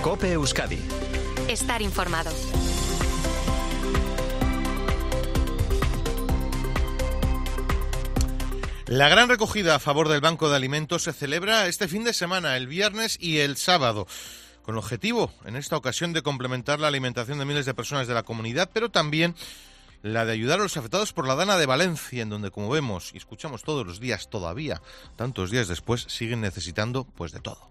COPE Euskadi. Estar informado. La gran recogida a favor del Banco de Alimentos se celebra este fin de semana, el viernes y el sábado, con el objetivo, en esta ocasión, de complementar la alimentación de miles de personas de la comunidad, pero también la de ayudar a los afectados por la Dana de Valencia, en donde, como vemos y escuchamos todos los días todavía, tantos días después, siguen necesitando pues de todo.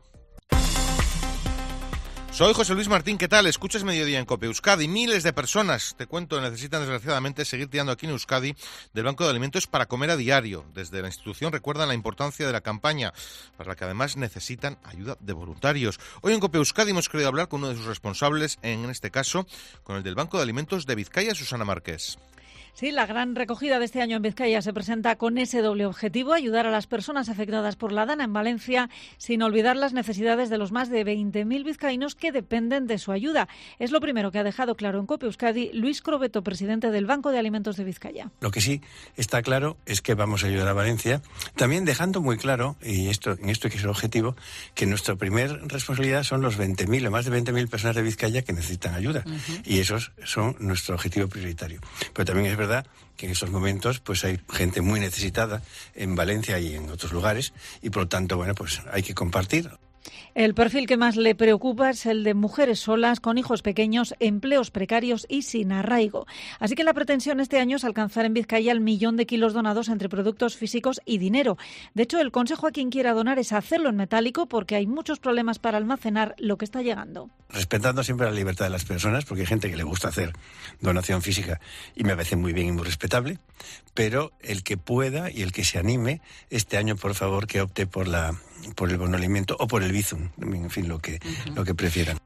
Soy José Luis Martín, ¿qué tal? Escuchas Mediodía en COPE Euskadi. Miles de personas, te cuento, necesitan desgraciadamente seguir tirando aquí en Euskadi del Banco de Alimentos para comer a diario. Desde la institución recuerdan la importancia de la campaña, para la que además necesitan ayuda de voluntarios. Hoy en COPE Euskadi hemos querido hablar con uno de sus responsables, en este caso con el del Banco de Alimentos de Vizcaya, Susana Marqués. Sí, la gran recogida de este año en Vizcaya se presenta con ese doble objetivo: ayudar a las personas afectadas por la Dana en Valencia, sin olvidar las necesidades de los más de 20.000 vizcaínos que dependen de su ayuda. Es lo primero que ha dejado claro en COPE Euskadi Luis Crobeto, presidente del Banco de Alimentos de Vizcaya. Lo que sí está claro es que vamos a ayudar a Valencia, también dejando muy claro, y en esto que es el objetivo, que nuestra primera responsabilidad son los 20.000 o más de 20.000 personas de Vizcaya que necesitan ayuda. Y esos son nuestro objetivo prioritario. Pero también es verdad que en estos momentos pues hay gente muy necesitada en Valencia y en otros lugares, y por lo tanto, bueno, pues hay que compartir. El perfil que más le preocupa es el de mujeres solas, con hijos pequeños, empleos precarios y sin arraigo. Así que la pretensión este año es alcanzar en Vizcaya el 1.000.000 de kilos donados entre productos físicos y dinero. De hecho, el consejo a quien quiera donar es hacerlo en metálico, porque hay muchos problemas para almacenar lo que está llegando. Respetando siempre la libertad de las personas, porque hay gente que le gusta hacer donación física y me parece muy bien y muy respetable, pero el que pueda y el que se anime este año, por favor, que opte por el bono alimento o por el Bizum, en fin, lo que prefieran.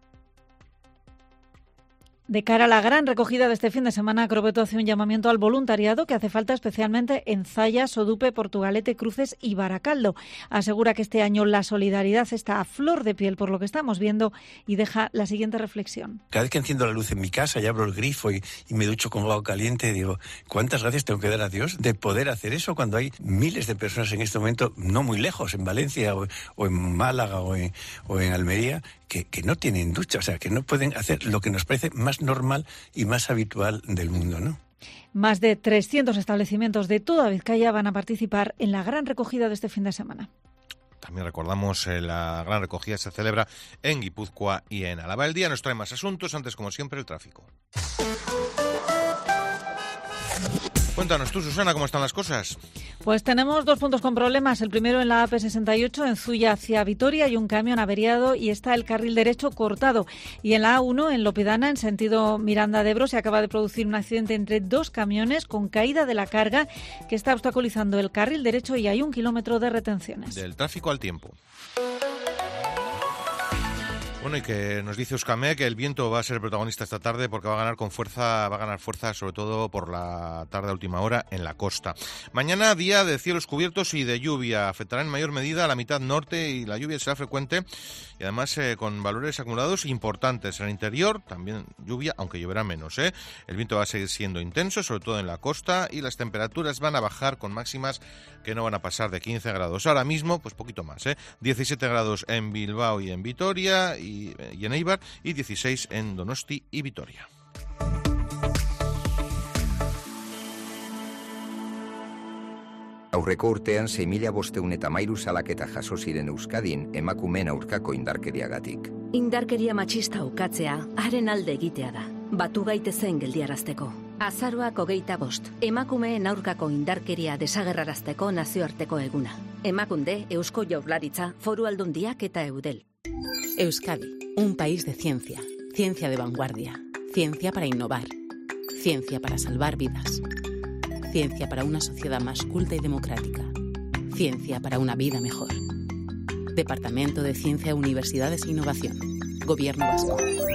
De cara a la gran recogida de este fin de semana, Crobeto hace un llamamiento al voluntariado que hace falta especialmente en Zaya, Sodupe, Portugalete, Cruces y Baracaldo. Asegura que este año la solidaridad está a flor de piel por lo que estamos viendo, y deja la siguiente reflexión. Cada vez que enciendo la luz en mi casa y abro el grifo y me ducho con agua caliente, digo, ¿cuántas gracias tengo que dar a Dios de poder hacer eso cuando hay miles de personas en este momento, no muy lejos, en Valencia o en Málaga o en Almería, que no tienen ducha, o sea, que no pueden hacer lo que nos parece más normal y más habitual del mundo, ¿no? Más de 300 establecimientos de toda Vizcaya van a participar en la gran recogida de este fin de semana. También recordamos, la gran recogida se celebra en Guipúzcoa y en Álava. El día nos trae más asuntos, antes, como siempre, el tráfico. Cuéntanos tú, Susana, ¿cómo están las cosas? Pues tenemos dos puntos con problemas. El primero en la AP68, en Zuya hacia Vitoria, hay un camión averiado y está el carril derecho cortado. Y en la A1, en Lopidana, en sentido Miranda de Ebro, se acaba de producir un accidente entre dos camiones con caída de la carga que está obstaculizando el carril derecho y hay 1 kilómetro de retenciones. Del tráfico al tiempo. Bueno, y que nos dice Euskalmet que el viento va a ser el protagonista esta tarde, porque va a ganar fuerza sobre todo por la tarde a última hora en la costa. Mañana, día de cielos cubiertos y de lluvia. Afectará en mayor medida a la mitad norte y la lluvia será frecuente y además con valores acumulados importantes. En el interior también lluvia, aunque lloverá menos, El viento va a seguir siendo intenso, sobre todo en la costa, y las temperaturas van a bajar con máximas que no van a pasar de 15 grados. Ahora mismo, pues poquito más, 17 grados en Bilbao y en Vitoria y en Eibar, y 16 en Donosti y Vitoria. Aurreko urtean 6.513 salaketa jaso ziren Euskadin emakumeen aurkako indarkeriagatik. Indarkeria matxista ukatzea, haren alde egitea da. Batu gaitezen geldiarazteko. Azaroak 25, emakumeen aurkako indarkeria desagerrarazteko nazioarteko eguna. Emakunde, Eusko Jaurlaritza, Foru Aldundiak eta Eudel. Euskadi, un país de ciencia. Ciencia de vanguardia. Ciencia para innovar. Ciencia para salvar vidas. Ciencia para una sociedad más culta y democrática. Ciencia para una vida mejor. Departamento de Ciencia, Universidades e Innovación. Gobierno Vasco.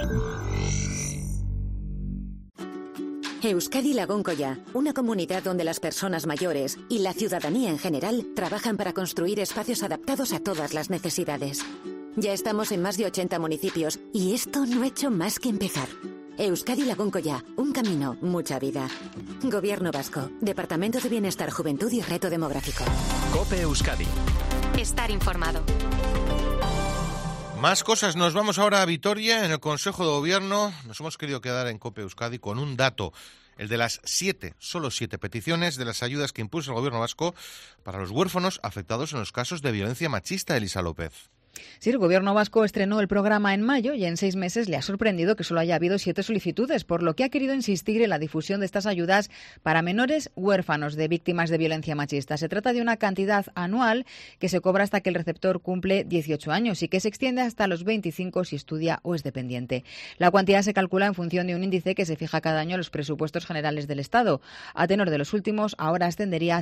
Euskadi Lagunkoia, una comunidad donde las personas mayores y la ciudadanía en general trabajan para construir espacios adaptados a todas las necesidades. Ya estamos en más de 80 municipios y esto no ha hecho más que empezar. Euskadi Lagunkoia, un camino, mucha vida. Gobierno Vasco, Departamento de Bienestar, Juventud y Reto Demográfico. COPE Euskadi. Estar informado. Más cosas, nos vamos ahora a Vitoria. En el Consejo de Gobierno nos hemos querido quedar en COPE Euskadi con un dato, el de las solo 7 peticiones de las ayudas que impulsa el Gobierno vasco para los huérfanos afectados en los casos de violencia machista. Elisa López. Sí, el Gobierno vasco estrenó el programa en mayo y en 6 meses le ha sorprendido que solo haya habido 7 solicitudes, por lo que ha querido insistir en la difusión de estas ayudas para menores huérfanos de víctimas de violencia machista. Se trata de una cantidad anual que se cobra hasta que el receptor cumple 18 años y que se extiende hasta los 25 si estudia o es dependiente. La cuantía se calcula en función de un índice que se fija cada año en los presupuestos generales del Estado. A tenor de los últimos, ahora ascendería a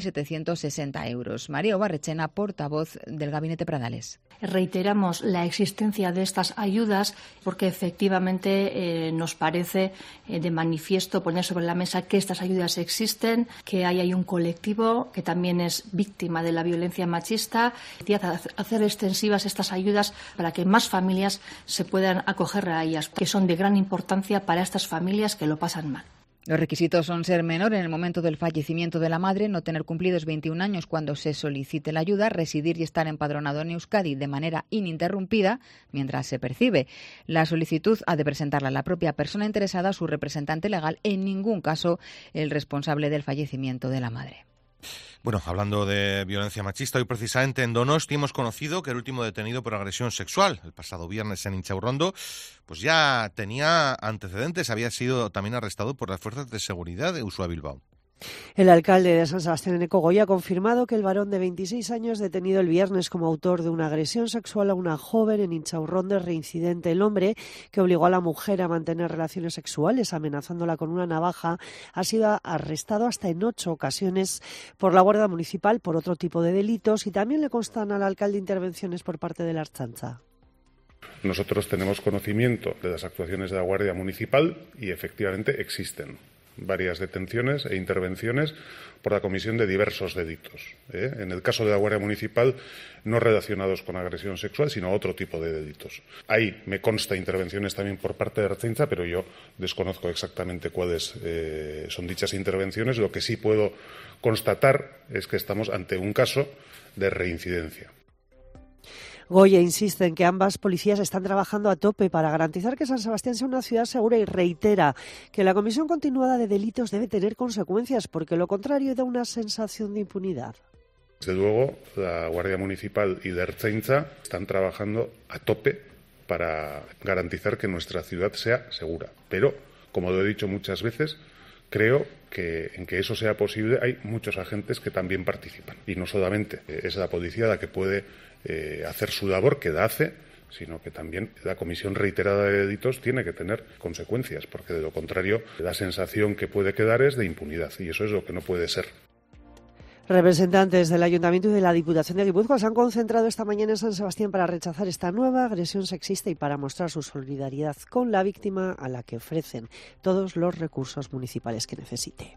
5.760 euros. María Obarrechena, portavoz del Gabinete Pradales. Reiteramos la existencia de estas ayudas porque efectivamente nos parece de manifiesto poner sobre la mesa que estas ayudas existen, que hay un colectivo que también es víctima de la violencia machista y hacer extensivas estas ayudas para que más familias se puedan acoger a ellas, que son de gran importancia para estas familias que lo pasan mal. Los requisitos son ser menor en el momento del fallecimiento de la madre, no tener cumplidos 21 años cuando se solicite la ayuda, residir y estar empadronado en Euskadi de manera ininterrumpida mientras se percibe. La solicitud ha de presentarla la propia persona interesada, su representante legal, en ningún caso el responsable del fallecimiento de la madre. Bueno, hablando de violencia machista, hoy precisamente en Donosti hemos conocido que el último detenido por agresión sexual, el pasado viernes en Intxaurrondo, pues ya tenía antecedentes, había sido también arrestado por las fuerzas de seguridad de Uxue Bilbao. El alcalde de San Sebastián, Eneko Goya, ha confirmado que el varón de 26 años detenido el viernes como autor de una agresión sexual a una joven en Intxaurrondo es reincidente. El hombre, que obligó a la mujer a mantener relaciones sexuales amenazándola con una navaja, ha sido arrestado hasta en 8 ocasiones por la Guardia Municipal por otro tipo de delitos y también le constan al alcalde intervenciones por parte de la Ertzaintza. Nosotros tenemos conocimiento de las actuaciones de la Guardia Municipal y efectivamente existen varias detenciones e intervenciones por la comisión de diversos delitos. En el caso de la Guardia Municipal, no relacionados con agresión sexual, sino otro tipo de delitos. Ahí me consta intervenciones también por parte de Ertzaintza, pero yo desconozco exactamente cuáles son dichas intervenciones. Lo que sí puedo constatar es que estamos ante un caso de reincidencia. Goya insiste en que ambas policías están trabajando a tope para garantizar que San Sebastián sea una ciudad segura y reitera que la comisión continuada de delitos debe tener consecuencias porque lo contrario da una sensación de impunidad. Desde luego, la Guardia Municipal y la Ertzaintza están trabajando a tope para garantizar que nuestra ciudad sea segura. Pero, como lo he dicho muchas veces, creo que en que eso sea posible hay muchos agentes que también participan. Y no solamente es la policía la que puede hacer su labor, que la hace, sino que también la comisión reiterada de delitos tiene que tener consecuencias, porque de lo contrario la sensación que puede quedar es de impunidad y eso es lo que no puede ser. Representantes del Ayuntamiento y de la Diputación de Guipúzcoa se han concentrado esta mañana en San Sebastián para rechazar esta nueva agresión sexista y para mostrar su solidaridad con la víctima a la que ofrecen todos los recursos municipales que necesite.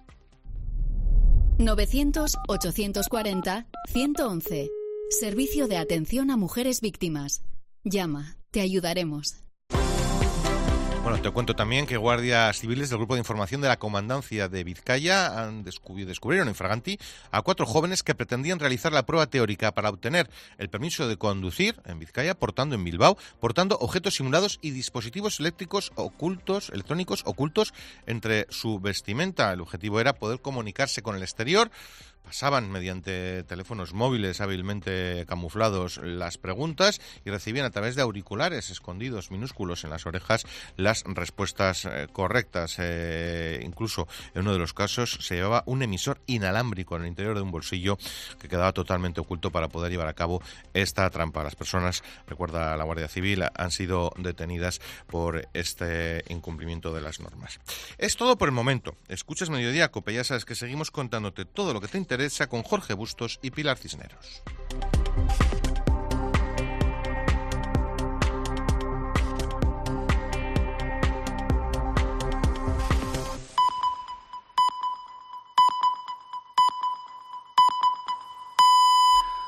900-840-111. Servicio de atención a mujeres víctimas. Llama, te ayudaremos. Bueno, te cuento también que guardias civiles del Grupo de Información de la Comandancia de Vizcaya descubrieron en Fraganti a 4 jóvenes que pretendían realizar la prueba teórica para obtener el permiso de conducir en Vizcaya, portando objetos simulados y dispositivos electrónicos ocultos entre su vestimenta. El objetivo era poder comunicarse con el exterior. Pasaban mediante teléfonos móviles hábilmente camuflados las preguntas y recibían a través de auriculares escondidos minúsculos en las orejas las respuestas correctas. Incluso en uno de los casos se llevaba un emisor inalámbrico en el interior de un bolsillo que quedaba totalmente oculto para poder llevar a cabo esta trampa. Las personas, recuerda la Guardia Civil, han sido detenidas por este incumplimiento de las normas. Es todo por el momento. Escuchas Mediodía Cope, ya sabes que seguimos contándote todo lo que te interesa con Jorge Bustos y Pilar Cisneros.